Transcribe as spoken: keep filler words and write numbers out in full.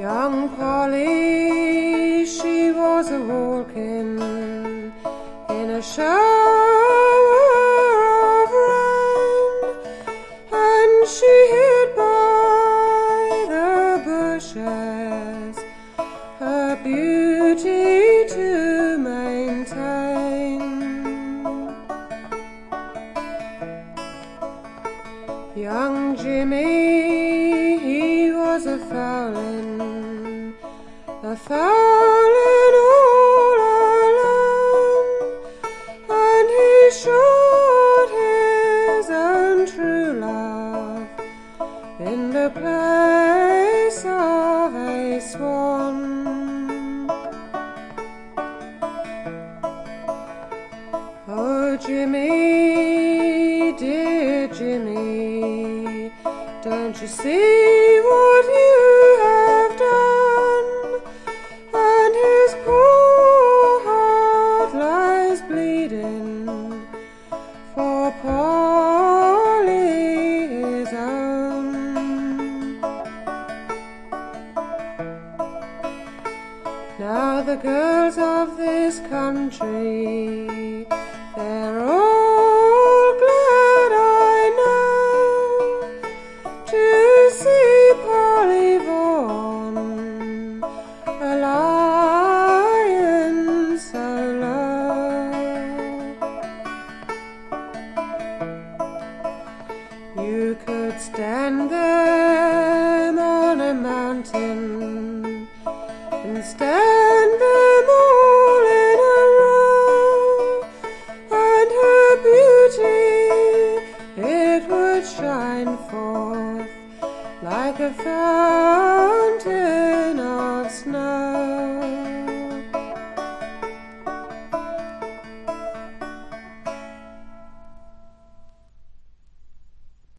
Young Polly, she was a walking in a shower of rain, and she hid by the bushes, her beauty to maintain. Young Jimmy, he was a fowling, a fowling all alone, and he shot his own true love in the place of a swan. Oh Jimmy, dear Jimmy, don't you see what you have done? And his poor heart lies bleeding for Polly his own. Now the girls of this country